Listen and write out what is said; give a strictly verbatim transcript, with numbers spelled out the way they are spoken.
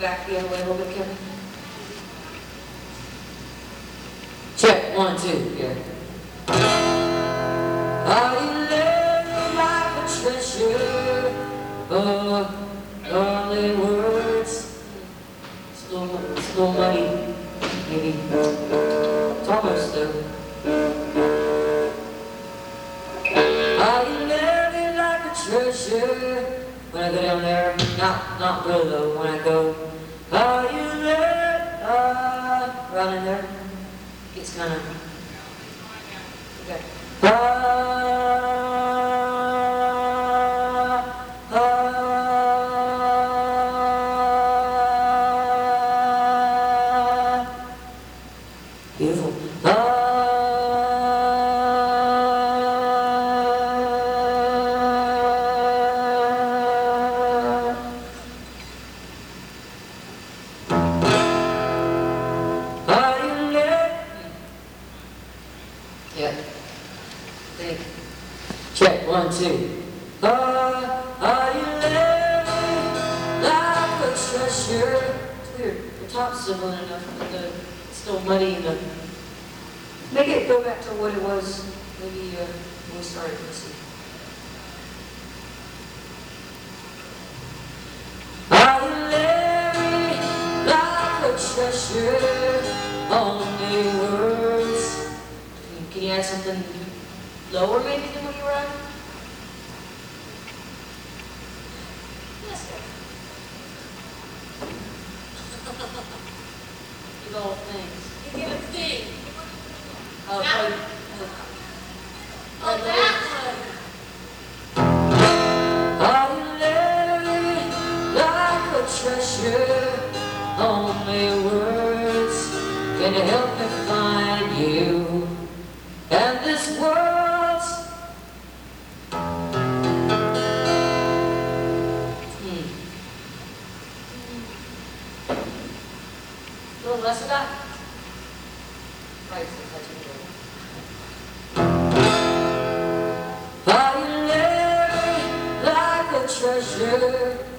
back the other way a little bit, Kevin. Check, one, two, yeah. Are you living like a treasure? Oh, only words. It's a little, it's a little muddy, maybe. It's almost there. Are you living like a treasure? When I go down there, not not really though. When I go, are you living uh, right in there? It's kind of okay. Uh, uh, beautiful. Uh, Yeah. Think. Check. One, two. Uh, are you living like a treasure? It's weird. The top's similar enough, but the, it's still muddy enough. Make it go back to what it was maybe uh, when we started. Let's see. Are you living like a treasure? Only words. Can you add something lower maybe than what you were at? Yes, sir. You all things. You get a thing. Oh, That oh, one. oh, Oh, that one. are you living like a treasure? Only words can help me find you. And this world's hmm. A little less of that. Right, so that's what you do. Are you living like a treasure?